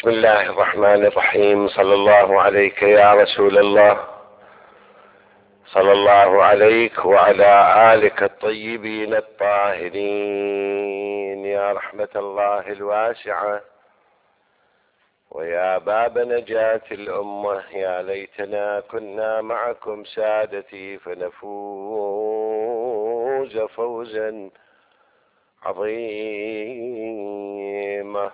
بسم الله الرحمن الرحيم. صلى الله عليك يا رسول الله، صلى الله عليك وعلى آلك الطيبين الطاهرين يا رحمة الله الواسعة ويا باب نجاة الأمة. يا ليتنا كنا معكم سادتي فنفوز فوزا عظيما.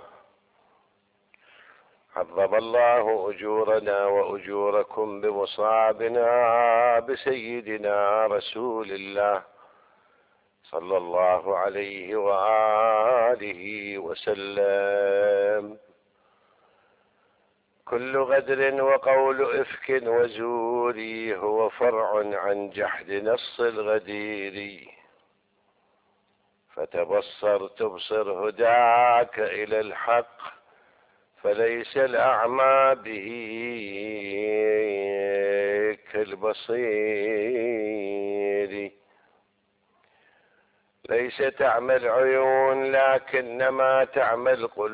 عظم الله أجورنا وأجوركم بمصابنا بسيدنا رسول الله صلى الله عليه وآله وسلم. كل غدر وقول إفك وزوري هو فرع عن جحد نص الغدير، فتبصر تبصر هداك إلى الحق، فليس الأعمى به كالبصير. ليس تعمى العيون لكنما تعمى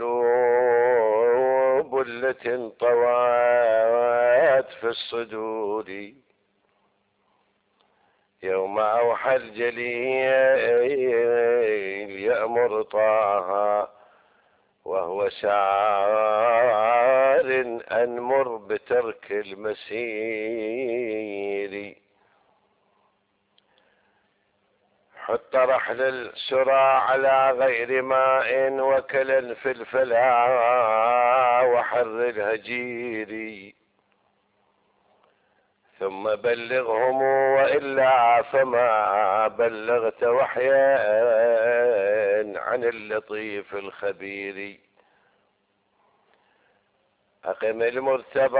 القلوب التي انطوت في الصدور. يوم أوحى الجليل يأمر طه وهو سار أنمر بترك المسير. حط رحل السرى على غير ماء وكلا في الفلا وحر الهجير، ثم بلغهم وإلا فما بلغت وحيا عن اللطيف الخبير. أقم المرتبى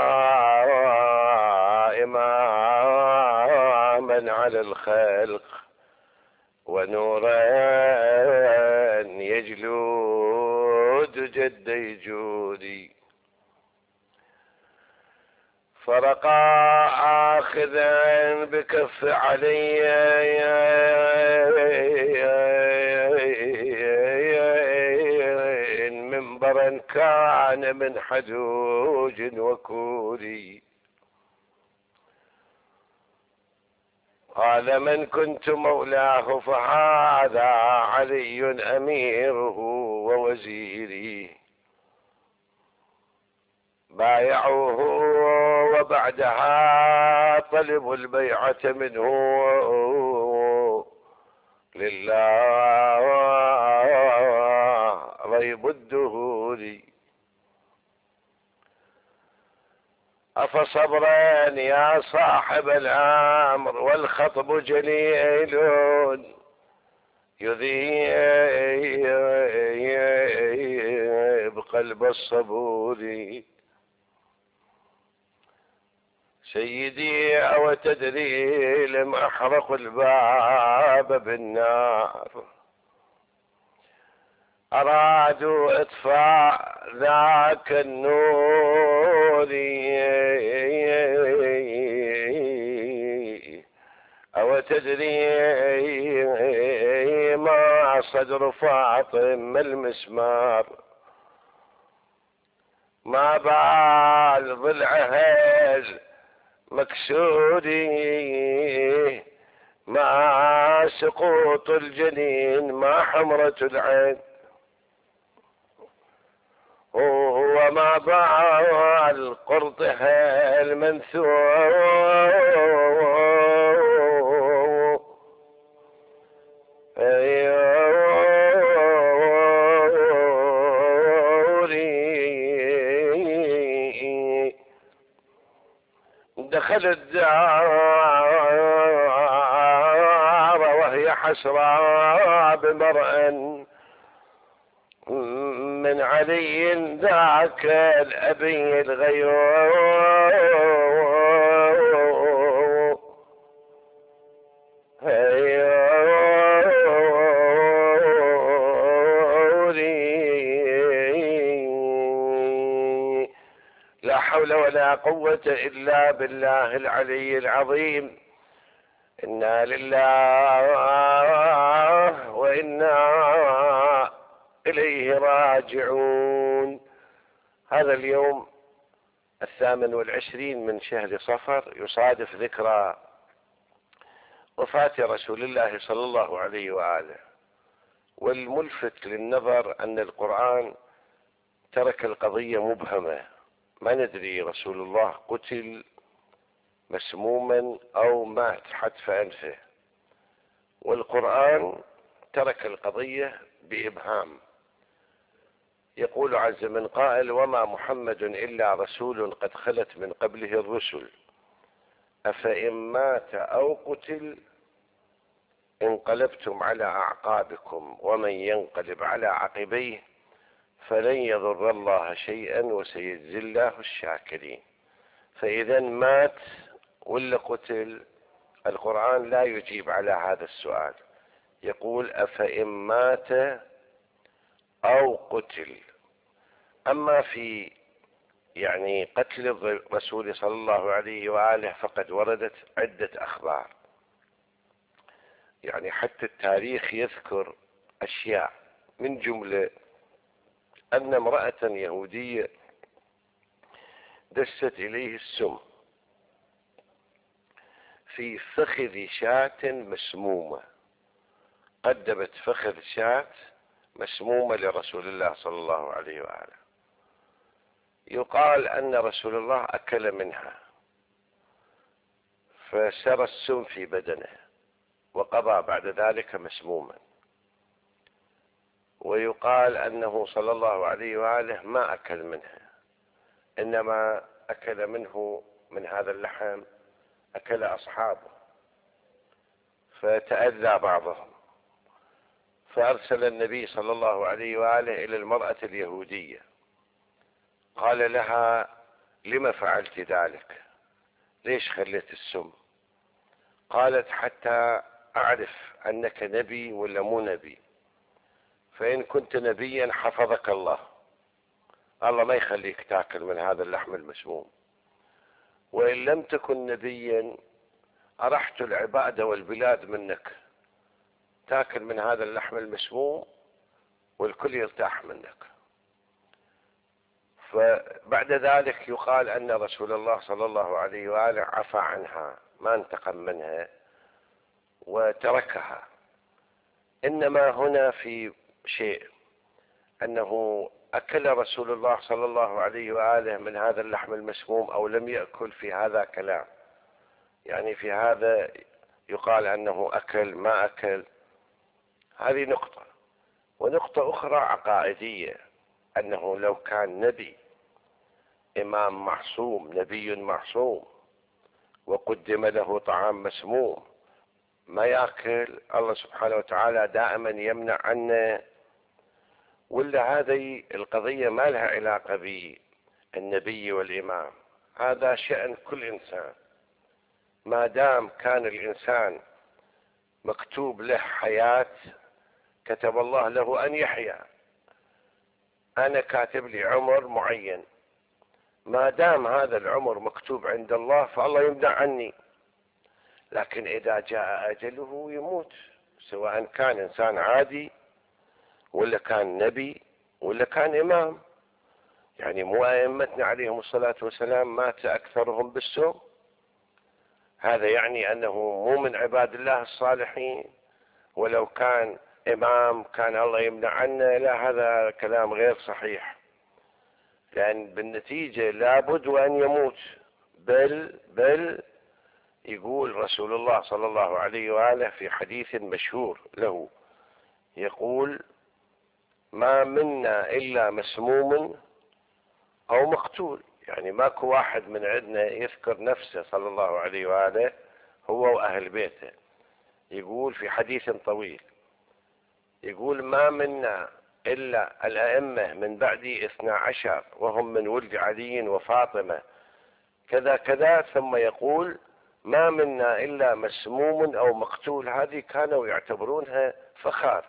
إماما على الخلق ونورا يجلود جدي جودي، فرقا آخذا بكف علي منبرا كان من حجوج وكوري. قال من كنت مولاه فهذا علي أميره ووزيري. بايعوه وبعدها طلبوا البيعة منه لله ريب الدهور. أفصبرا يا صاحب الأمر والخطب جليل يذيب قلب الصبور. سيدي أو تدري لم أحرق الباب بالنار، أرادوا إطفاء ذاك النور. أو تدري ما صدر فاطم المسمار، ما بال ضلعها مكسوري، ما سقوط الجنين، ما حمرة العين، وما بال قرطها المنثور. دخل الدار وهي حسرى بمرأ من علي ذاك الأبي الغيور. لا حول ولا قوة إلا بالله العلي العظيم. إنا لله وإنا إليه راجعون. هذا اليوم 28 من شهر صفر يصادف ذكرى وفاة رسول الله صلى الله عليه وآله. والملفت للنظر أن القرآن ترك القضية مبهمة، ما ندري رسول الله قتل مسموما أو مات حتف أنفه، والقرآن ترك القضية بإبهام. يقول عز من قائل: وما محمد إلا رسول قد خلت من قبله الرسل أفإن مات أو قتل انقلبتم على أعقابكم ومن ينقلب على عقبيه فلن يضر الله شيئا وسيجزي الله الشاكرين. فإذا مات ولا قتل؟ القرآن لا يجيب على هذا السؤال، يقول أفإن مات أو قتل. أما في قتل الرسول صلى الله عليه وآله فقد وردت عدة أخبار، حتى التاريخ يذكر أشياء، من جملة أن امرأة يهودية دست إليه السم في فخذ شاة مسمومة، قدمت فخذ شاة مسمومة لرسول الله صلى الله عليه وآله. يقال أن رسول الله أكل منها فسرى السم في بدنه وقضى بعد ذلك مسموما. ويقال أنه صلى الله عليه وآله ما أكل منها، إنما أكل منه من هذا اللحم أكل أصحابه فتأذى بعضهم، فأرسل النبي صلى الله عليه وآله إلى المرأة اليهودية قال لها: لما فعلت ذلك؟ ليش خليت السم؟ قالت: حتى أعرف أنك نبي ولا مو نبي، فإن كنت نبيا حفظك الله، الله ما يخليك تاكل من هذا اللحم المسموم، وإن لم تكن نبيا أرحت العباد والبلاد منك، تاكل من هذا اللحم المسموم والكل يرتاح منك. فبعد ذلك يقال أن رسول الله صلى الله عليه وآله عفى عنها، ما انتقم منها وتركها. إنما هنا في شيء، أنه أكل رسول الله صلى الله عليه وآله من هذا اللحم المسموم أو لم يأكل، في هذا كلام، في هذا يقال أنه أكل ما أكل. هذه نقطة. ونقطة أخرى عقائدية، أنه لو كان نبي إمام معصوم نبي معصوم وقدم له طعام مسموم ما يأكل، الله سبحانه وتعالى دائما يمنع عنه، ولا هذه القضية ما لها علاقة بالنبي والإمام، هذا شأن كل إنسان. ما دام كان الإنسان مكتوب له حياة كتب الله له أن يحيا، أنا كاتب لي عمر معين، ما دام هذا العمر مكتوب عند الله فالله يمنع عني. لكن إذا جاء أجله يموت، سواء كان إنسان عادي ولا كان نبي ولا كان إمام. مو أئمتنا عليهم الصلاة والسلام مات أكثرهم بالسم؟ هذا أنه مو من عباد الله الصالحين، ولو كان إمام كان الله يمنع عنه. لا، هذا كلام غير صحيح، لأن بالنتيجة لابد وأن يموت. بل يقول رسول الله صلى الله عليه وآله في حديث مشهور له، يقول: ما منا إلا مسموم أو مقتول. ماكو واحد من عندنا يذكر نفسه صلى الله عليه وآله هو وأهل بيته. يقول في حديث طويل، يقول: ما منا إلا الأئمة من بعدي 12 وهم من ولد علي وفاطمة كذا كذا، ثم يقول: ما منا إلا مسموم أو مقتول. هذه كانوا يعتبرونها فخار،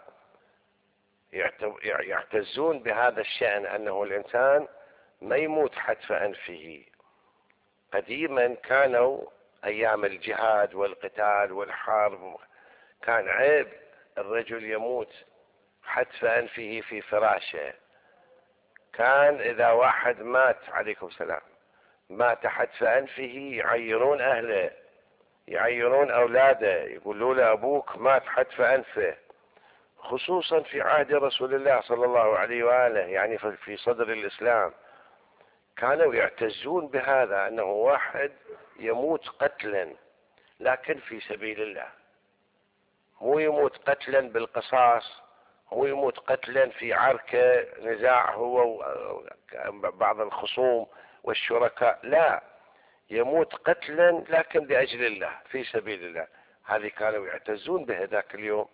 يعتزون بهذا الشأن، أنه الإنسان ما يموت حتف أنفه. قديما كانوا أيام الجهاد والقتال والحرب كان عيب الرجل يموت حتف أنفه في فراشه، كان إذا واحد مات، عليكم السلام، مات حتف أنفه يعيرون أهله، يعيرون أولاده، يقولوا له أبوك مات حتف أنفه، خصوصا في عهد رسول الله صلى الله عليه وآله، يعني في صدر الإسلام كانوا يعتزون بهذا، أنه واحد يموت قتلا لكن في سبيل الله، مو يموت قتلا بالقصاص، مو يموت قتلا في عركة نزاع هو بعض الخصوم والشركاء، لا، يموت قتلا لكن لأجل الله في سبيل الله. هذه كانوا يعتزون به ذاك اليوم،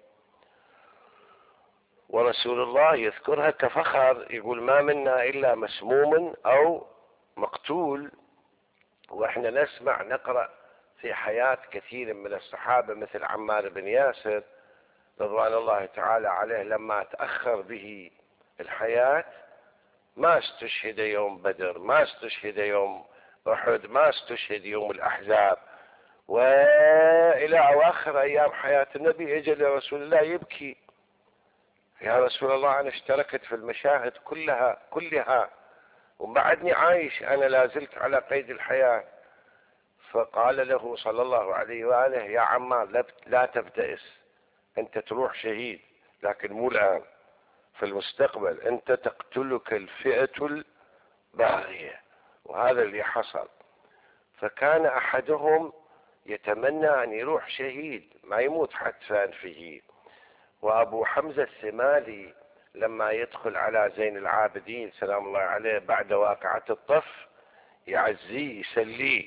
ورسول الله يذكرها كفخر، يقول ما منا إلا مسموم أو مقتول. واحنا نسمع نقرأ في حياة كثير من الصحابة مثل عمار بن ياسر رضوان الله تعالى عليه، لما تأخر به الحياة ما استشهد يوم بدر، ما استشهد يوم أحد، ما استشهد يوم الأحزاب، وإلى أواخر أيام حياة النبي اجى لرسول الله يبكي: يا رسول الله أنا اشتركت في المشاهد كلها وبعدني عايش، أنا لازلت على قيد الحياة. فقال له صلى الله عليه وآله: يا عمار لا تبتئس، أنت تروح شهيد لكن مو الآن، في المستقبل أنت تقتلك الفئة الباغية. وهذا اللي حصل. فكان أحدهم يتمنى أن يروح شهيد ما يموت حتف أنفه. وأبو حمزة الثمالي لما يدخل على زين العابدين سلام الله عليه بعد واقعة الطف يعزيه يسليه.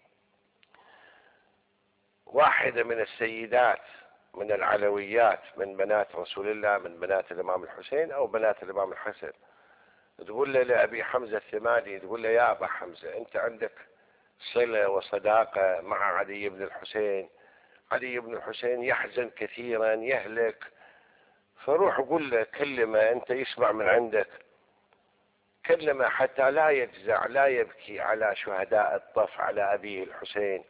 واحدة من السيدات من العلويات من بنات رسول الله، من بنات الإمام الحسين أو بنات الإمام الحسن، تقول له لأبي حمزة الثمالي، تقول له: يا أبا حمزة أنت عندك صلة وصداقة مع علي بن الحسين، علي بن الحسين يحزن كثيرا يهلك، فروح قول له كلمة أنت يسمع من عندك، كلمة حتى لا يجزع لا يبكي على شهداء الطف على أبيه الحسين.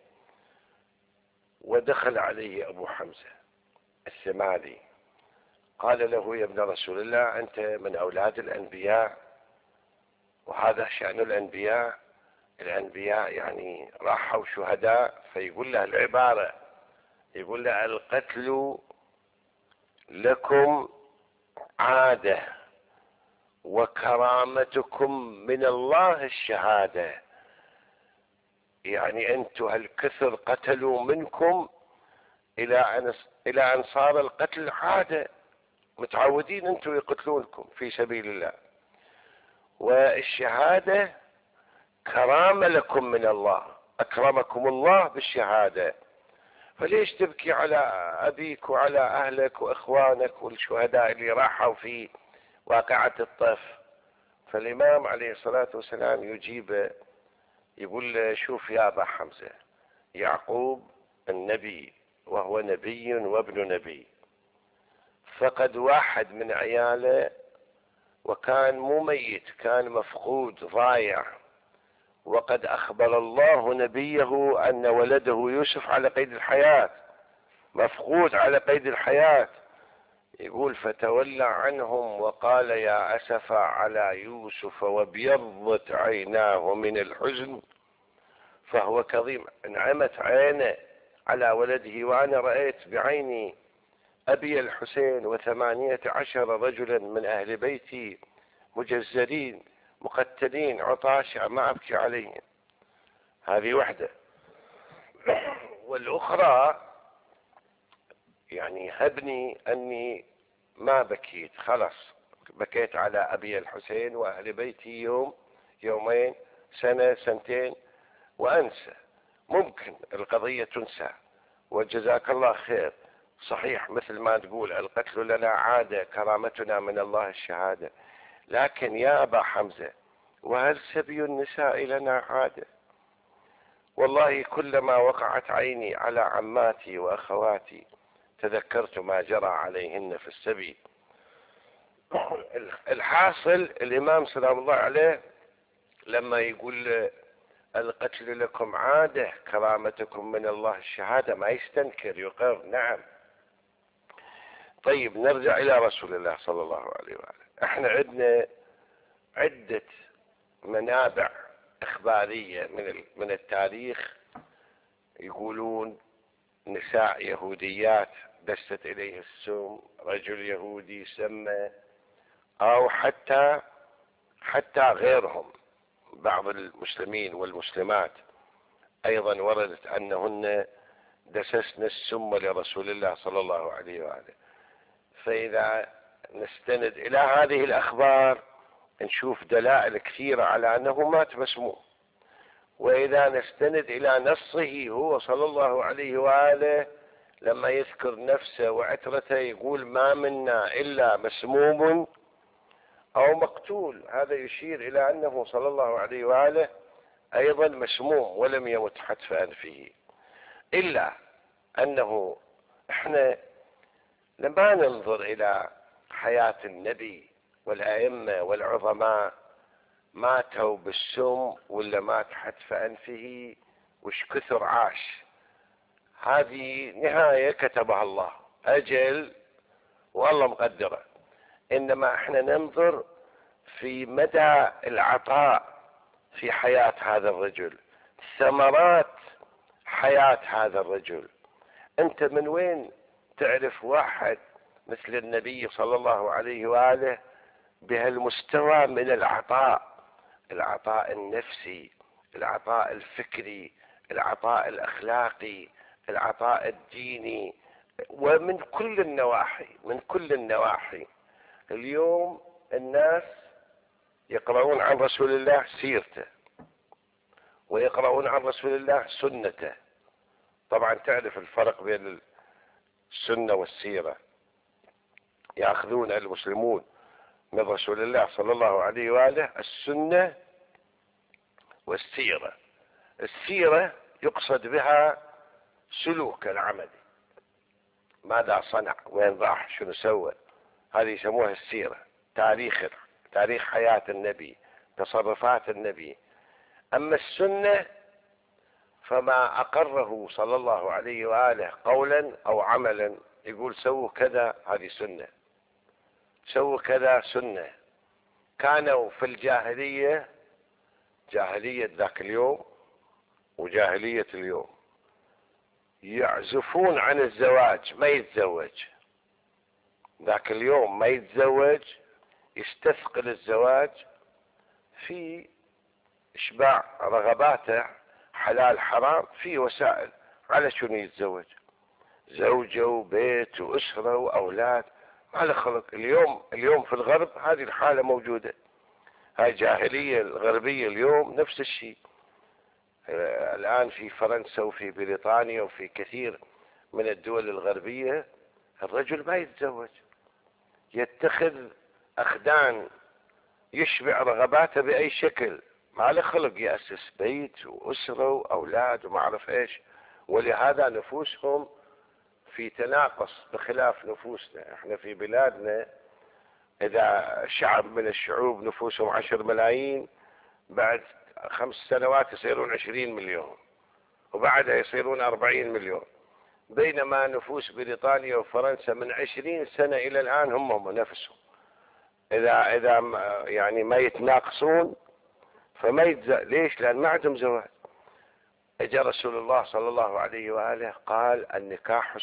ودخل عليه أبو حمزة الثمالي قال له: يا ابن رسول الله أنت من أولاد الأنبياء، وهذا شأن الأنبياء، الأنبياء يعني راحوا شهداء. فيقول له العبارة، يقول له: القتل لكم عادة وكرامتكم من الله الشهادة. يعني أنتم هالكثر قتلوا منكم إلى أن صار القتل عادة، متعودين أنتم يقتلونكم في سبيل الله، والشهادة كرامة لكم من الله، أكرمكم الله بالشهادة، فليش تبكي على أبيك وعلى أهلك وإخوانك والشهداء اللي راحوا في واقعة الطف؟ فالإمام عليه الصلاة والسلام يجيب يقول له: شوف يا أبا حمزة، يعقوب النبي وهو نبي وابن نبي، فقد واحد من عياله وكان مو ميت، كان مفقود ضايع، وقد أخبر الله نبيه أن ولده يوسف على قيد الحياة، مفقود على قيد الحياة. يقول: فتولى عنهم وقال: يا أسف على يوسف وابيضت عيناه من الحزن فهو كظيم. انعمت عينه على ولده، وأنا رأيت بعيني أبي الحسين و18 رجلا من أهل بيتي مجزرين مقتلين عطاشا ما أبكي عليهم. هذه وحدة. والأخرى يعني هبني أني ما بكيت، خلاص بكيت على أبي الحسين وأهل بيتي يوم يومين سنة سنتين وأنسى، ممكن القضية تنسى وجزاك الله خير. صحيح مثل ما تقول القتل لنا عادة، كرامتنا من الله الشهادة، لكن يا أبا حمزة وهل سبي النساء لنا عادة؟ والله كلما وقعت عيني على عماتي وأخواتي تذكرت ما جرى عليهن في السبي. الحاصل الإمام سلام الله عليه لما يقول القتل لكم عادة كرامتكم من الله الشهادة ما يستنكر، يقر نعم. طيب نرجع إلى رسول الله صلى الله عليه وآله. احنا عندنا عدة منابع إخبارية من التاريخ يقولون نساء يهوديات دست إليه السم، رجل يهودي سمى، أو حتى غيرهم بعض المسلمين والمسلمات أيضا وردت أنهن دسسن السم لرسول الله صلى الله عليه وآله. فإذا نستند إلى هذه الأخبار نشوف دلائل كثيرة على أنه مات مسموم، وإذا نستند إلى نصه هو صلى الله عليه وآله لما يذكر نفسه وعترته يقول ما منا إلا مسموم أو مقتول، هذا يشير إلى أنه صلى الله عليه وآله أيضا مسموم ولم يمت حتف أنفه. إلا أنه إحنا لما ننظر إلى حياة النبي والأئمة والعظماء ماتوا بالسم ولا مات حتف أنفه وش كثر عاش، هذه نهاية كتبها الله، أجل والله مقدره. إنما إحنا ننظر في مدى العطاء في حياة هذا الرجل، ثمرات حياة هذا الرجل. أنت من وين تعرف واحد مثل النبي صلى الله عليه وآله بهالمستوى من العطاء النفسي، العطاء الفكري، العطاء الأخلاقي، العطاء الديني، ومن كل النواحي. اليوم الناس يقرؤون عن رسول الله سيرته ويقرؤون عن رسول الله سنته. طبعا تعرف الفرق بين السنة والسيرة. يأخذون المسلمون من رسول الله صلى الله عليه وآله السنة والسيرة. السيرة يقصد بها سلوك العمل، ماذا صنع، وين راح، شنو سوى، هذه يسموها السيرة، تاريخ حياة النبي، تصرفات النبي. أما السنة فما أقره صلى الله عليه وآله قولا أو عملا، يقول سووا كذا، هذه سنة، سووا كذا سنة. كانوا في الجاهلية، جاهلية ذاك اليوم وجاهلية اليوم، يعزفون عن الزواج، ما يتزوج. ذاك اليوم ما يتزوج، يستثقل الزواج في إشباع رغباته، حلال حرام، في وسائل على شنو يتزوج، زوجة وبيت وأسرة وأولاد، ما له خلق. اليوم في الغرب هذه الحالة موجودة، هاي جاهلية الغربية اليوم نفس الشيء. الآن في فرنسا وفي بريطانيا وفي كثير من الدول الغربية الرجل ما يتزوج، يتخذ أخدان يشبع رغباته بأي شكل، ما له خلق يأسس بيت وأسرة وأولاد وما أعرف إيش. ولهذا نفوسهم في تناقص بخلاف نفوسنا. احنا في بلادنا إذا شعب من الشعوب نفوسهم 10 ملايين، بعد 5 سنوات يصيرون 20 مليون، وبعدها يصيرون 40 مليون. بينما نفوس بريطانيا وفرنسا من 20 سنة إلى الآن هم نفسهم، إذا يعني ما يتناقصون فما ليش؟ لأن ما عندهم زواج. اجى رسول الله صلى الله عليه وآله قال النكاح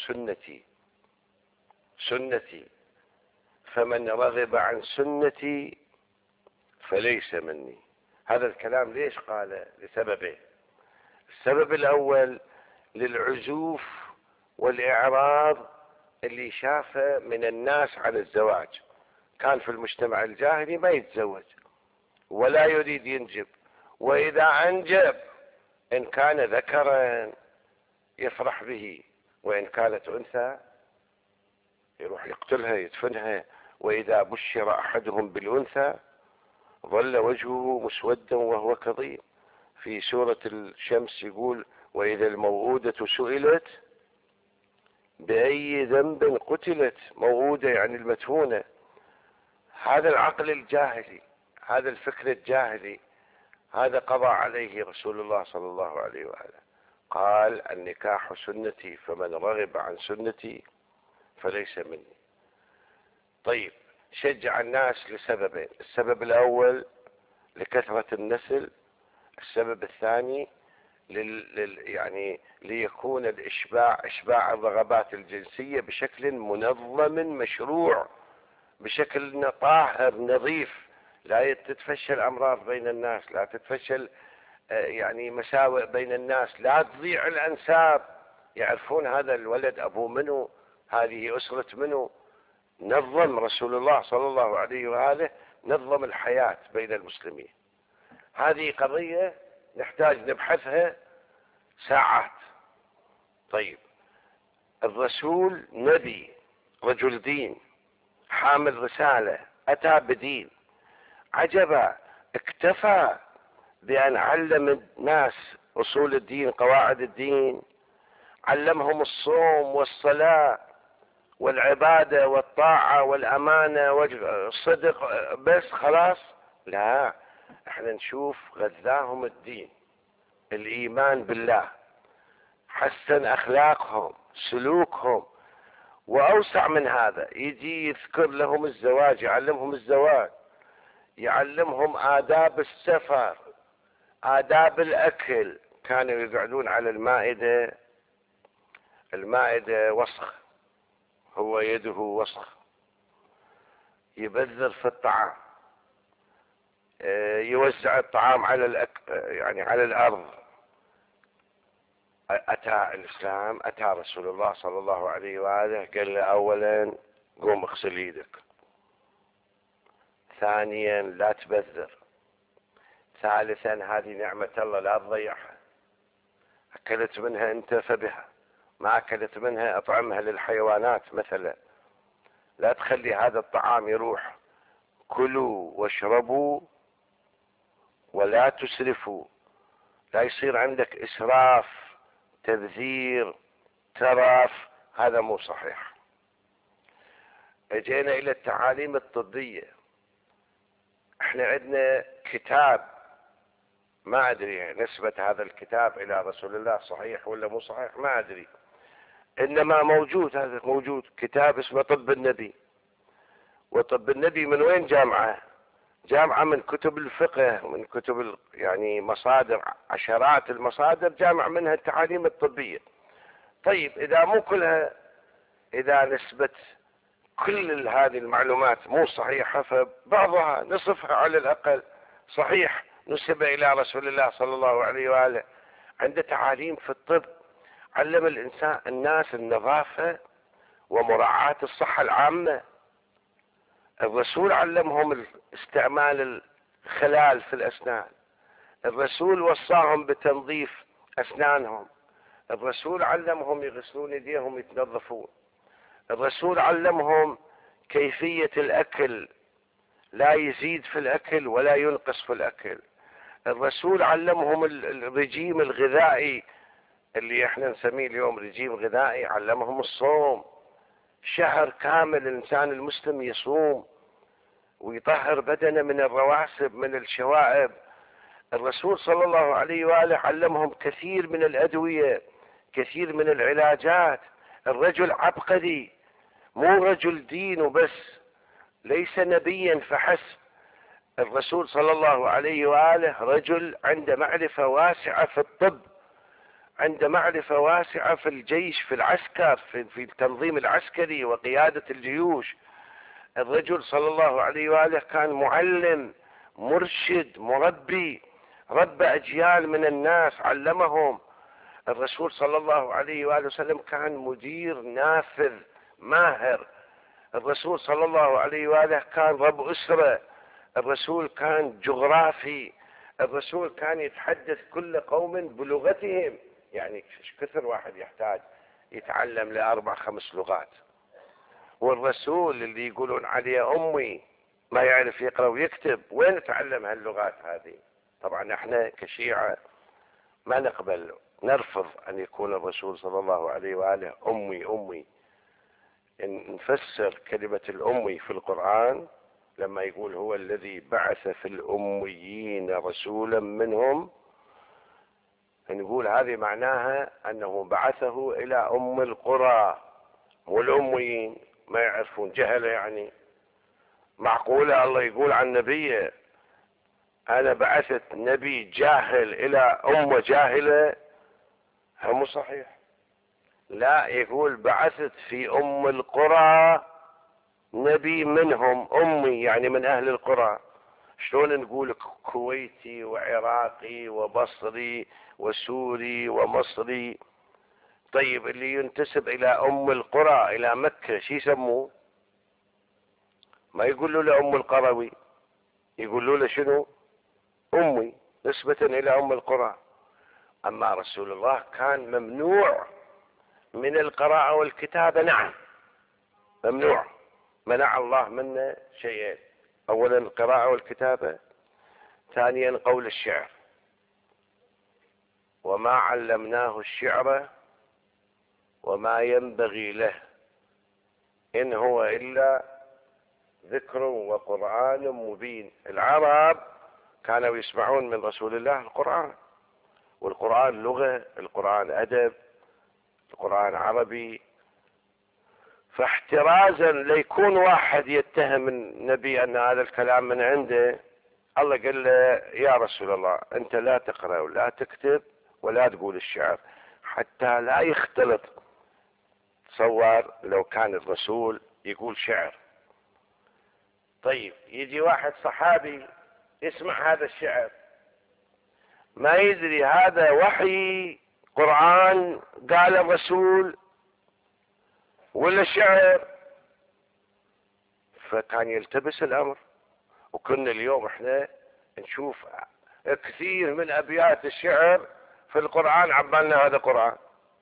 سنتي فمن رغب عن سنتي فليس مني. هذا الكلام ليش قال؟ لسببين. السبب الأول للعزوف والإعراض اللي شافه من الناس عن الزواج. كان في المجتمع الجاهلي ما يتزوج ولا يريد ينجب، وإذا أنجب إن كان ذكرا يفرح به، وإن كانت أنثى يروح يقتلها يدفنها. وإذا بشر أحدهم بالأنثى ظل وجهه مسودا وهو كظيم. في سورة الشمس يقول وإذا الموءودة سئلت بأي ذنب قتلت. موءودة يعني المدفونة. هذا العقل الجاهلي، هذا الفكر الجاهلي، هذا قضى عليه رسول الله صلى الله عليه وآله. قال النكاح سنتي فمن رغب عن سنتي فليس مني. طيب، شجع الناس لسببين. السبب الأول لكثرة النسل. السبب الثاني يعني ليكون إشباع الرغبات الجنسية بشكل منظم مشروع، بشكل طاهر نظيف، لا تتفشى الأمراض بين الناس، لا تتفشى يعني مساوئ بين الناس، لا تضيع الأنساب، يعرفون هذا الولد أبوه منه، هذه أسرة منه. نظم رسول الله صلى الله عليه وآله نظم الحياة بين المسلمين. هذه قضية نحتاج نبحثها ساعات. طيب، الرسول نبي، رجل دين، حامل رسالة، أتى بدين. عجبا، اكتفى بأن علم الناس أصول الدين، قواعد الدين، علمهم الصوم والصلاة والعبادة والطاعة والأمانة والصدق، بس خلاص؟ لا، احنا نشوف غذاهم الدين، الإيمان بالله، حسن أخلاقهم، سلوكهم. وأوسع من هذا، يجي يذكر لهم الزواج، يعلمهم الزواج، يعلمهم آداب السفر، آداب الأكل. كانوا يقعدون على المائدة وسخ، هو يده وسخ، يبذر في الطعام، يوزع الطعام يعني على الأرض. أتى الإسلام، أتى رسول الله صلى الله عليه وآله، قال له أولا قوم اغسل يدك، ثانيا لا تبذر، ثالثا هذه نعمة الله لا تضيعها، أكلت منها أنت فبها، ما أكلت منها أطعمها للحيوانات مثلا، لا تخلي هذا الطعام يروح. كلوا واشربوا ولا تسرفوا، لا يصير عندك إسراف، تبذير، ترف، هذا مو صحيح. اجينا إلى التعاليم الطبية. احنا عندنا كتاب، ما أدري نسبة هذا الكتاب إلى رسول الله صحيح ولا مو صحيح، ما أدري، إنما موجود، هذا موجود كتاب اسمه طب النبي. وطب النبي من وين جامعة من كتب الفقه، من كتب يعني مصادر، عشرات المصادر، جامع منها التعاليم الطبية. طيب، إذا مو كلها، إذا نسبة كل هذه المعلومات مو صحيحة، فبعضها نصفها على الأقل صحيح، نسب إلى رسول الله صلى الله عليه وآله. عنده تعاليم في الطب، علم الناس النظافة ومراعاة الصحة العامة. الرسول علمهم استعمال الخلال في الأسنان، الرسول وصاهم بتنظيف أسنانهم، الرسول علمهم يغسلون يديهم يتنظفون، الرسول علمهم كيفية الأكل، لا يزيد في الأكل ولا ينقص في الأكل. الرسول علمهم الرجيم الغذائي اللي احنا نسميه اليوم رجيم غذائي، علمهم الصوم، شهر كامل الإنسان المسلم يصوم ويطهر بدنه من الرواسب، من الشوائب. الرسول صلى الله عليه وآله علمهم كثير من الأدوية، كثير من العلاجات. الرجل عبقري، مو رجل دين وبس، ليس نبيا فحسب. الرسول صلى الله عليه وآله رجل عنده معرفة واسعة في الطب، عنده معرفة واسعة في الجيش، في العسكر، في التنظيم العسكري وقيادة الجيوش. الرجل صلى الله عليه وآله كان معلم، مرشد، مربي، ربى أجيال من الناس، علمهم. الرسول صلى الله عليه وآله وسلم كان مدير نافذ ماهر. الرسول صلى الله عليه وآله كان رب أسرة. الرسول كان جغرافي. الرسول كان يتحدث كل قوم بلغتهم. يعني كثر واحد يحتاج يتعلم لأربع 5 لغات. والرسول اللي يقولون عليه أمي، ما يعرف يقرأ ويكتب، وين تعلم هاللغات هذه؟ طبعا احنا كشيعة ما نقبل، نرفض أن يكون الرسول صلى الله عليه وآله أمي. إن نفسر كلمة الأمي في القرآن لما يقول هو الذي بعث في الأميين رسولا منهم، نقول هذه معناها أنه بعثه إلى أم القرى، والأميين ما يعرفون، جهل يعني. معقولة الله يقول عن نبيه أنا بعثت نبي جاهل إلى أمة جاهلة، هم صحيح. لا، يقول بعثت في أم القرى نبي منهم، أمي يعني من أهل القرى. شلون نقول كويتي وعراقي وبصري وسوري ومصري؟ طيب اللي ينتسب إلى أم القرى إلى مكة شي يسموه؟ ما يقولوا له أم القروي، يقولوا له شنو؟ أمي، نسبة إلى أم القرى. أما رسول الله كان ممنوع من القراءة والكتابة، نعم ممنوع، منع الله منا شيئين: أولا القراءة والكتابة، ثانيا قول الشعر. وما علمناه الشعر وما ينبغي له إن هو إلا ذكر وقرآن مبين. العرب كانوا يسمعون من رسول الله القرآن، والقرآن لغة، القرآن أدب، القرآن عربي. فاحترازا ليكون واحد يتهم النبي أن هذا الكلام من عنده، الله قال له يا رسول الله أنت لا تقرأ ولا تكتب ولا تقول الشعر حتى لا يختلط. تصور لو كان الرسول يقول شعر، طيب يجي واحد صحابي يسمع هذا الشعر، ما يدري هذا وحي قرآن قال الرسول ولا شعر، فكان يلتبس الأمر. وكنا اليوم احنا نشوف كثير من أبيات الشعر في القرآن عبالنا هذا قرآن.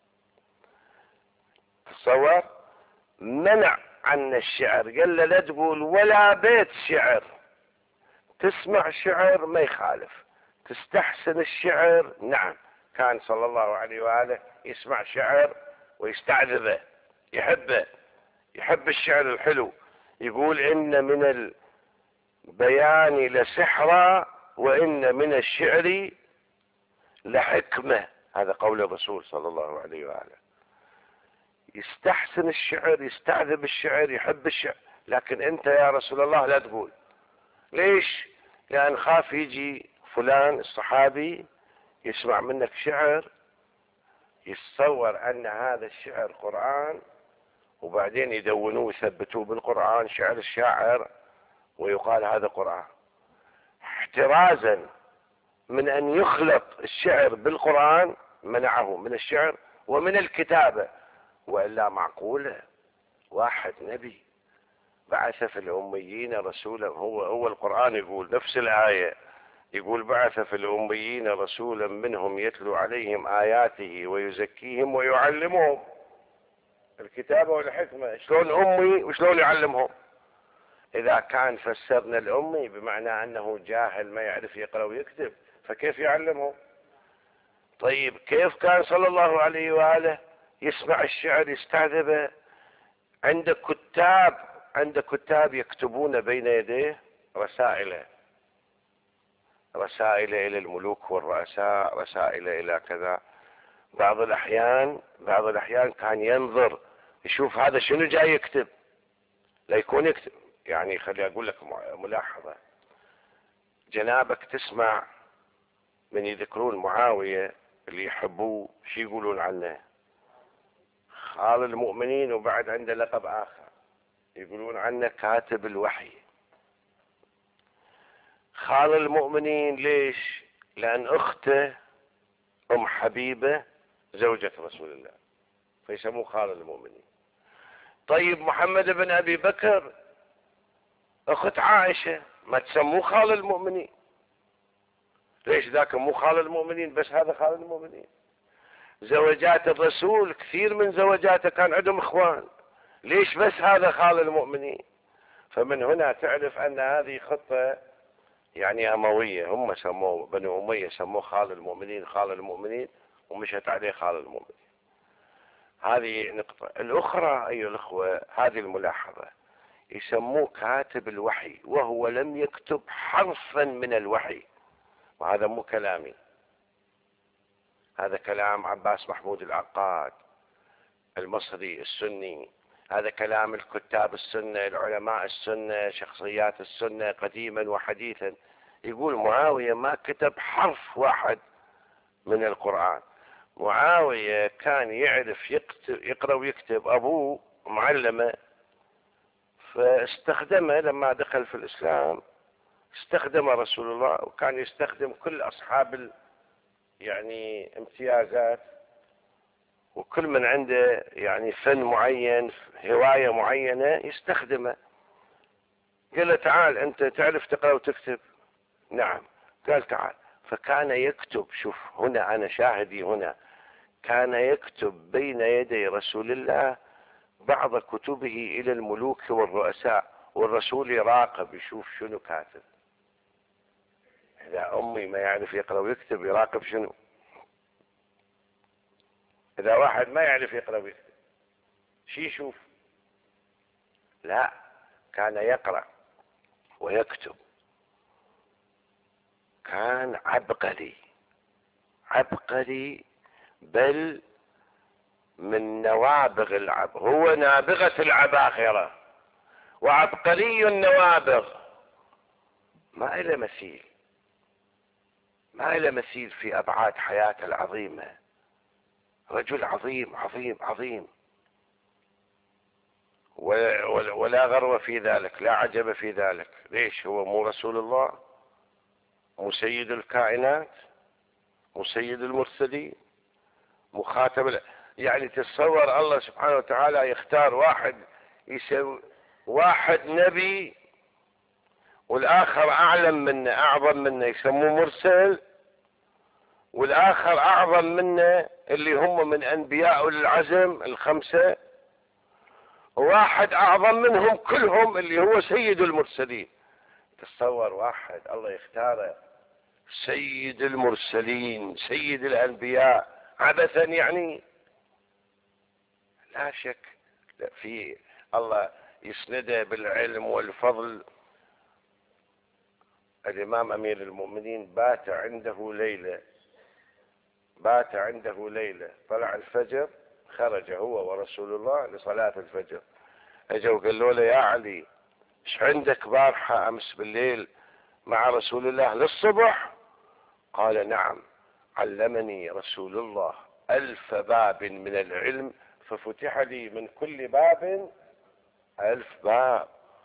تصور منع عنا الشعر، قال له لا تقول ولا بيت شعر، تسمع شعر ما يخالف، تستحسن الشعر نعم. كان صلى الله عليه وآله يسمع شعر ويستعذبه، يحبه، يحب الشعر الحلو. يقول إن من البيان لسحرا وإن من الشعر لحكمة، هذا قول الرسول صلى الله عليه وآله. يستحسن الشعر، يستعذب الشعر، يحب الشعر، لكن انت يا رسول الله لا تقول. ليش؟ لأن خاف يجي فلان الصحابي يسمع منك شعر، يتصور أن هذا الشعر قرآن، وبعدين يدونوه ويثبتوه بالقرآن شعر الشاعر ويقال هذا قرآن. احترازا من أن يخلط الشعر بالقرآن منعه من الشعر ومن الكتابة. وإلا معقولة واحد نبي بعث في الأميين رسولا، هو القرآن يقول نفس الآية، يقول بعث في الأميين رسولا منهم يتلو عليهم آياته ويزكيهم ويعلمهم الكتابة والحكمة. شلون أمي وشلون يعلمهم؟ إذا كان فسرنا الأمي بمعنى أنه جاهل ما يعرف يقرأ ويكتب، فكيف يعلمهم؟ طيب كيف كان صلى الله عليه وآله يسمع الشعر يستعذبه؟ عند كتاب يكتبون بين يديه رسائل إلى الملوك والرؤساء، رسائل إلى كذا. بعض الأحيان كان ينظر يشوف هذا شنو جاي يكتب، لا يكون يكتب. يعني خلي أقول لك ملاحظة، جنابك تسمع من يذكرون معاوية اللي يحبوه شي يقولون عنه؟ خال المؤمنين، وبعد عنده لقب آخر يقولون عنه كاتب الوحي. خال المؤمنين ليش؟ لأن أخته أم حبيبة زوجة رسول الله، فيسموه خال المؤمنين. طيب محمد بن أبي بكر أخت عائشة، ما تسموه خال المؤمنين؟ ليش؟ ذاك مو خال المؤمنين بس هذا خال المؤمنين. زوجات الرسول كثير من زوجاته كان عندهم اخوان، ليش بس هذا خال المؤمنين؟ فمن هنا تعرف ان هذه خطة يعني اموية، هم سموه بنو امية سموه خال المؤمنين ومشت عليه خال المؤمنين. هذه نقطة. الاخرى ايها الاخوة، هذه الملاحظة، يسموه كاتب الوحي وهو لم يكتب حرفا من الوحي. وهذا مو كلامي، هذا كلام عباس محمود العقاد المصري السني، هذا كلام الكتاب السنة، العلماء السنة، شخصيات السنة قديما وحديثا، يقول معاوية ما كتب حرف واحد من القرآن. معاوية كان يعرف يقرأ ويكتب، أبوه معلمه، فاستخدمه لما دخل في الإسلام، استخدم رسول الله، وكان يستخدم كل أصحاب يعني امتيازات، وكل من عنده يعني فن معين، هواية معينة يستخدمه. قال له تعال أنت تعرف تقرأ وتكتب؟ نعم. قال تعال. فكان يكتب، شوف هنا أنا شاهدي هنا، كان يكتب بين يدي رسول الله بعض كتبه إلى الملوك والرؤساء، والرسول يراقب يشوف شنو كاتب. إذا أمي ما يعرف يقرأ ويكتب يراقب شنو؟ إذا واحد ما يعرف يقرأ ويكتب شي يشوف؟ لا، كان يقرأ ويكتب. كان عبقري، عبقري، بل من نوابغ هو نابغة العباقرة وعبقري النوابغ، ما إلى مثيل، ما إلى مثيل في أبعاد حياته العظيمة. رجل عظيم عظيم عظيم، ولا غرو في ذلك، لا عجب في ذلك. ليش؟ هو مو رسول الله، مو سيد الكائنات، مو سيد المرسلين، مو خاتم يعني تتصور الله سبحانه وتعالى يختار واحد يسوي واحد نبي والآخر أعلم منه أعظم منه يسموه مرسل، والآخر أعظم منه اللي هم من أنبياء العزم الخمسة، وواحد أعظم منهم كلهم اللي هو سيد المرسلين. تصور واحد الله يختاره سيد المرسلين سيد الأنبياء عبثا يعني؟ لا شك في الله يسنده بالعلم والفضل. الإمام أمير المؤمنين بات عنده ليلة، طلع الفجر، خرج هو ورسول الله لصلاة الفجر. اجوا قالوا له يا علي ايش عندك بارحة امس بالليل مع رسول الله للصبح؟ قال نعم، علمني رسول الله 1000 باب من العلم ففتح لي من كل باب 1000 باب.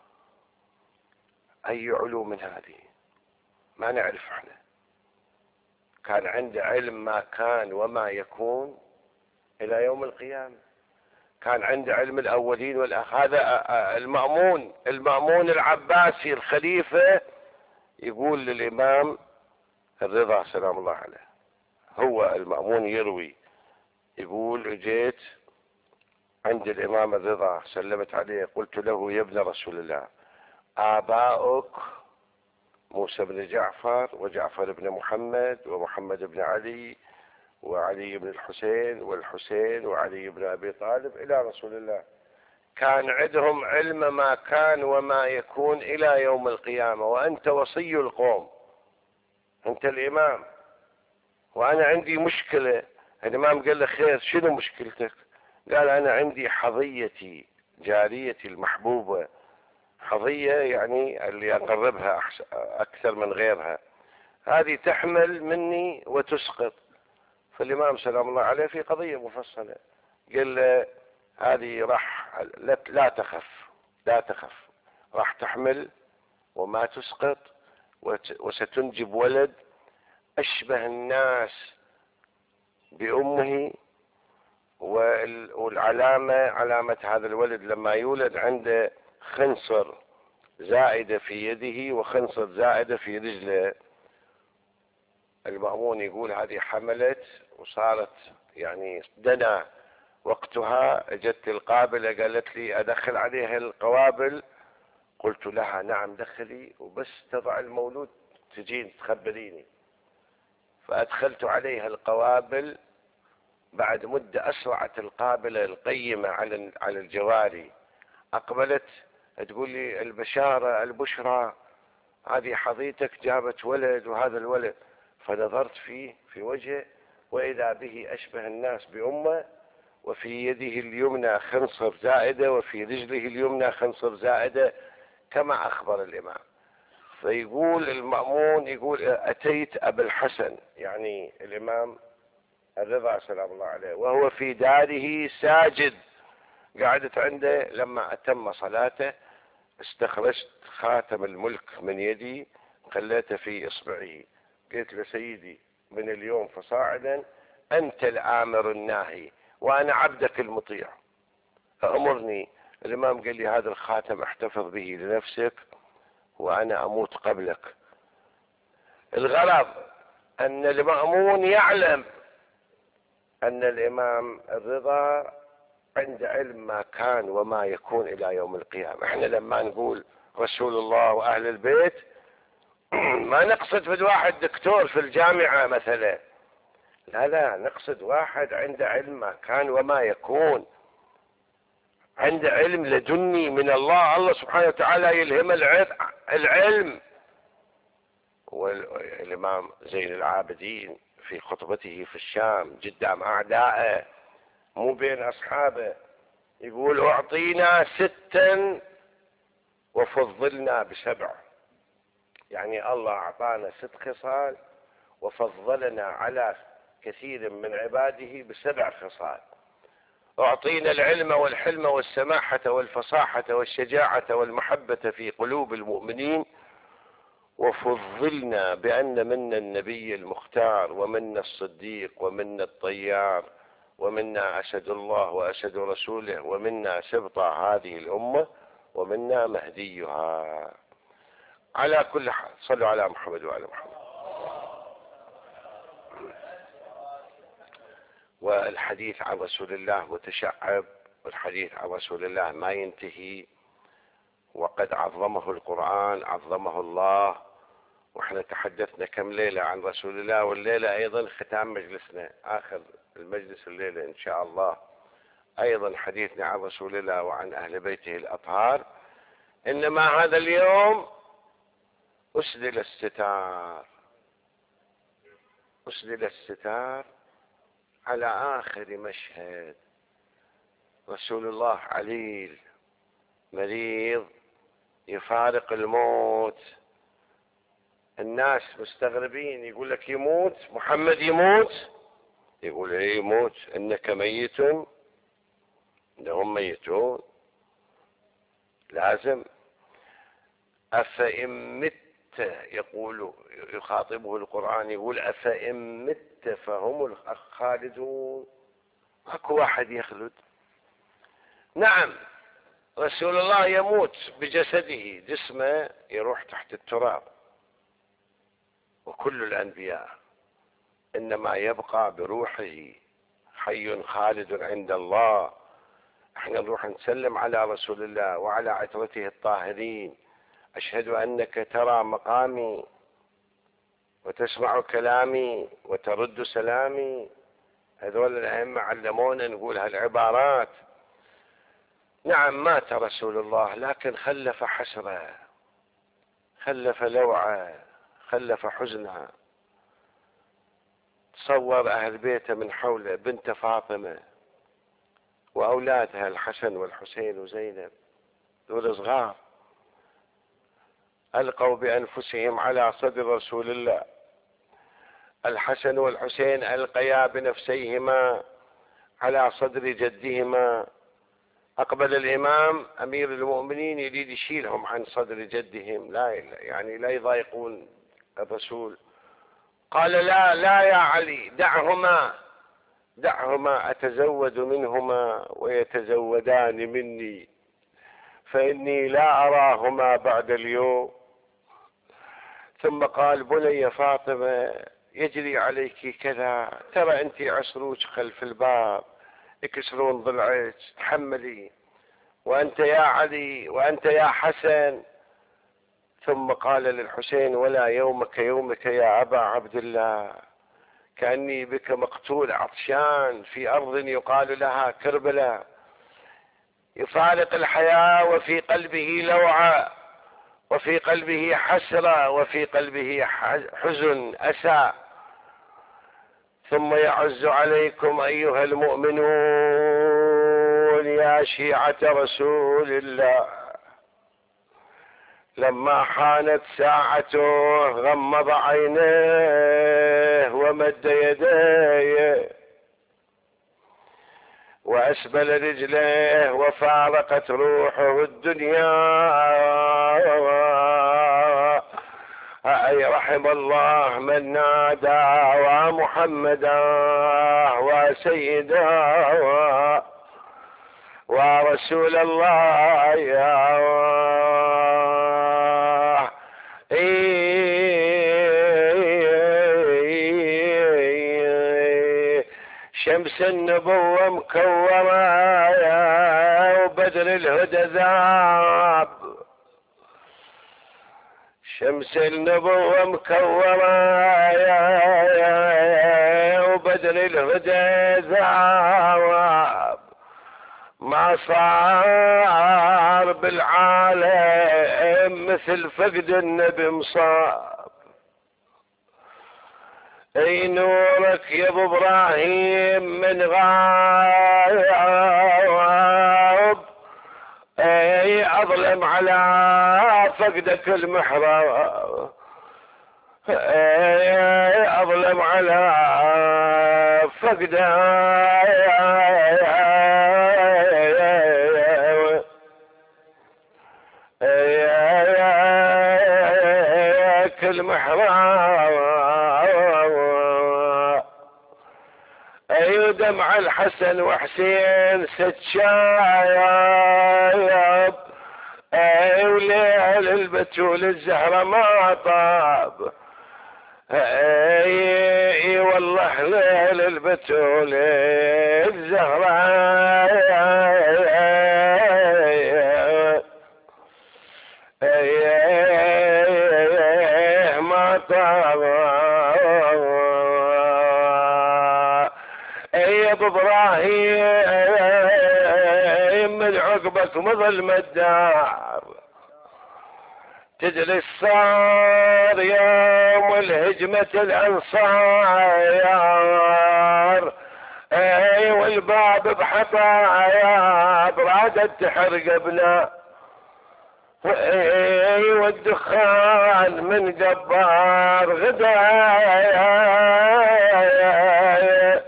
اي علوم من هذه ما نعرف احنا. كان عنده علم ما كان وما يكون الى يوم القيامة. كان عنده علم الاولين والاخرين. هذا المأمون العباسي الخليفة يقول للامام الرضا سلام الله عليه، هو المأمون يروي، يقول اجيت عند الامام الرضا سلمت عليه، قلت له يا ابن رسول الله آباؤك موسى بن جعفر وجعفر بن محمد ومحمد بن علي وعلي بن الحسين والحسين وعلي بن أبي طالب إلى رسول الله، كان عندهم علم ما كان وما يكون إلى يوم القيامة، وأنت وصي القوم، أنت الإمام، وأنا عندي مشكلة. الإمام قال له خير، شنو مشكلتك؟ قال أنا عندي حظيتي جاريتي المحبوبة، حظية يعني اللي أقربها أكثر من غيرها، هذه تحمل مني وتسقط. فالإمام سلام الله عليه في قضية مفصلة قال له هذه راح لا تخف راح تحمل وما تسقط، وستنجب ولد أشبه الناس بأمه، علامة هذا الولد لما يولد عنده خنصر زائدة في يده وخنصر زائدة في رجله. المأمون يقول هذه حملت وصارت يعني دنا وقتها، اجت القابلة قالت لي ادخل عليها القوابل، قلت لها نعم دخلي، وبس تضع المولود تجين تخبريني. فادخلت عليها القوابل، بعد مدة اسرعت القابلة القيمة على الجواري، اقبلت تقول لي البشرى هذه حظيتك جابت ولد، وهذا الولد. فنظرت فيه في وجهه واذا به اشبه الناس بامه، وفي يده اليمنى خنصر زائدة وفي رجله اليمنى خنصر زائدة كما اخبر الامام. فيقول المأمون يقول أتيت أبا الحسن يعني الإمام الرضا سلام الله عليه وهو في داره ساجد، قعدت عنده. لما أتم صلاته استخرجت خاتم الملك من يدي خليته في إصبعه، قلت له سيدي من اليوم فصاعدا أنت الآمر الناهي وأنا عبدك المطيع، أمرني. الإمام قال لي هذا الخاتم احتفظ به لنفسك وأنا أموت قبلك. الغرض أن المأمون يعلم أن الإمام الرضا عند علم ما كان وما يكون إلى يوم القيامة. احنا لما نقول رسول الله وأهل البيت ما نقصد في واحد دكتور في الجامعة مثلا، لا نقصد واحد عند علم ما كان وما يكون، عند علم لدني من الله. الله سبحانه وتعالى يلهم العلم. والإمام زين العابدين في خطبته في الشام قدام أعدائه مو بين أصحابه يقول أعطينا 6 وفضلنا ب7، يعني الله أعطانا 6 خصال وفضلنا على كثير من عباده ب7 خصال. أعطينا العلم والحلم والسماحة والفصاحة والشجاعة والمحبة في قلوب المؤمنين، وفضلنا بأن منا النبي المختار ومنا الصديق ومنا الطيار ومنا أسد الله وأسد رسوله ومنا سبط هذه الأمة ومنا مهديها. على كل حال صلوا على محمد وعلى محمد. والحديث عن رسول الله متشعب، والحديث عن رسول الله ما ينتهي، وقد عظمه القرآن عظمه الله. واحنا تحدثنا كم ليلة عن رسول الله، والليلة ايضا ختام مجلسنا اخر المجلس الليلة ان شاء الله ايضا حديثنا عن رسول الله وعن اهل بيته الاطهار. انما هذا اليوم اسدل الستار على اخر مشهد. رسول الله عليل مريض يفارق الموت، الناس مستغربين، يقول لك يموت محمد يموت، يقول ايه يموت انك ميت انهم ميتون. لازم افإن مت، يقول يخاطبه القرآن يقول افإن مت فهم الخالدون، اكو واحد يخلد. نعم رسول الله يموت بجسده، جسمه يروح تحت التراب، وكل الأنبياء إنما يبقى بروحه حي خالد عند الله. احنا نروح نسلم على رسول الله وعلى عترته الطاهرين، أشهد أنك ترى مقامي وتسمع كلامي وترد سلامي. هذول الأئمة علمونا نقول هالعبارات. نعم مات رسول الله لكن خلف حسرة، خلف لوعة، خلف حزنها. تصور أهل بيته من حوله، بنت فاطمة وأولادها الحسن والحسين وزينب، دول صغار، ألقوا بأنفسهم على صدر رسول الله. الحسن والحسين ألقيا بنفسيهما على صدر جدهما. أقبل الإمام أمير المؤمنين يريد يشيلهم عن صدر جدهم، يعني لا يضايقون الرسول. قال لا يا علي دعهما أتزود منهما ويتزودان مني، فإني لا أراهما بعد اليوم. ثم قال بني فاطمة يجري عليك كذا، ترى أنت عصروك خلف الباب يكسرون ضلعك، تحملي، وأنت يا علي وأنت يا حسن. ثم قال للحسين ولا يومك يومك يا أبا عبد الله، كأني بك مقتول عطشان في أرض يقال لها كربلاء، يفارق الحياة وفي قلبه لوعة وفي قلبه حسرة وفي قلبه حزن أسى. ثم يعز عليكم أيها المؤمنون يا شيعة رسول الله، لما حانت ساعته غمض عينيه ومد يديه وأسبل رجليه وفارقت روحه الدنيا. أي رحم الله من نادى ومحمدا وسيدا ورسول الله يا شمس النبوة مكورة وبدر الهدى ذاب. شمس النبوة مكورة وبدر الهدى ذاب. ما صار بالعالم مثل فقد النبي مصاب. اي نورك يا ابو ابراهيم من غايب، اي اظلم على فقدك المحراب، اي اظلم على فقدك المحراب. اي دمع الحسن وحسين ستشايب، اي وليل البتول الزهرة ما طاب. اي والله ليل البتول الزهرة ما طاب. اي ابو ابراهيم من عقبك مظل مدار. تدري صار يوم الهجمة الانصار، اي والباب بحطايا برادت تحرق ابناء، اي والدخان من جبار غدايا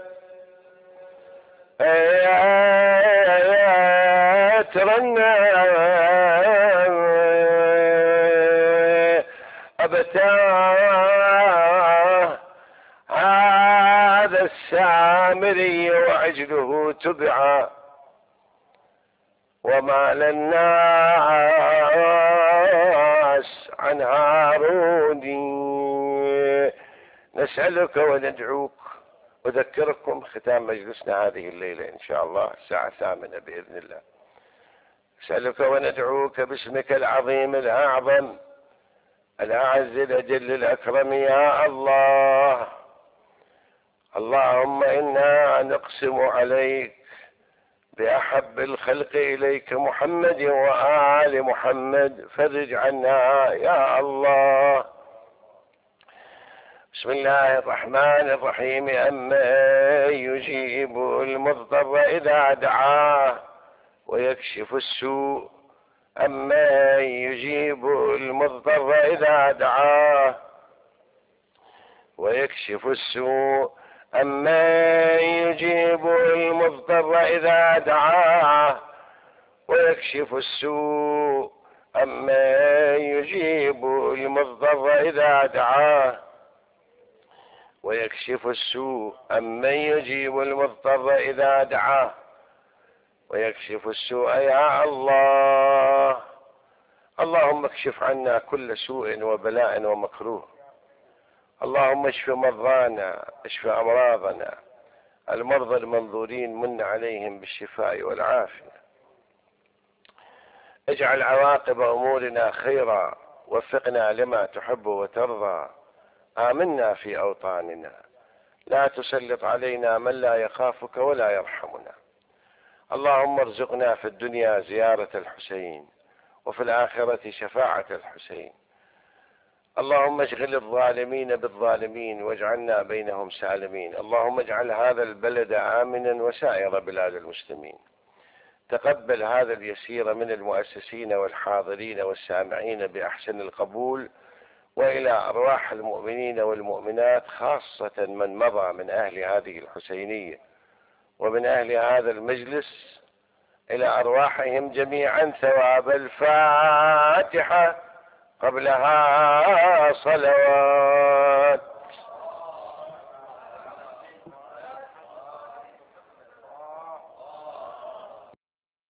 ترنى أبتاه هذا السامري وعجله تبعا وما للناس عن هاروني. نسألك وندعوك. أذكركم ختام مجلسنا هذه الليلة إن شاء الله الساعة 8 بإذن الله. نسألك وندعوك باسمك العظيم الأعظم الأعز الأجل الأكرم يا الله. اللهم إنا نقسم عليك بأحب الخلق إليك محمد وآل محمد، فرج عنا يا الله. بسم الله الرحمن الرحيم. أمن يجيب المضطر إذا دعاه ويكشف السوء. أمن يجيب المضطر إذا دعاه ويكشف السوء. أمن يجيب المضطر إذا دعاه ويكشف السوء. أمن يجيب المضطر إذا دعاه ويكشف السوء. أمن يجيب المضطر إذا دعاه ويكشف السوء يا الله. اللهم اكشف عنا كل سوء وبلاء ومكروه. اللهم اشف مرضانا، اشف أمراضنا، المرضى المنظورين من عليهم بالشفاء والعافية. اجعل عواقب أمورنا خيرا، وفقنا لما تحب وترضى. آمنا في أوطاننا، لا تسلط علينا من لا يخافك ولا يرحمنا. اللهم ارزقنا في الدنيا زيارة الحسين وفي الآخرة شفاعة الحسين. اللهم اشغل الظالمين بالظالمين واجعلنا بينهم سالمين. اللهم اجعل هذا البلد آمنا وسائر بلاد المسلمين. تقبل هذا اليسير من المؤسسين والحاضرين والسامعين بأحسن القبول، وإلى أرواح المؤمنين والمؤمنات خاصة من مضى من أهل هذه الحسينية ومن أهل هذا المجلس، إلى أرواحهم جميعا ثواب الفاتحة قبلها صلوات.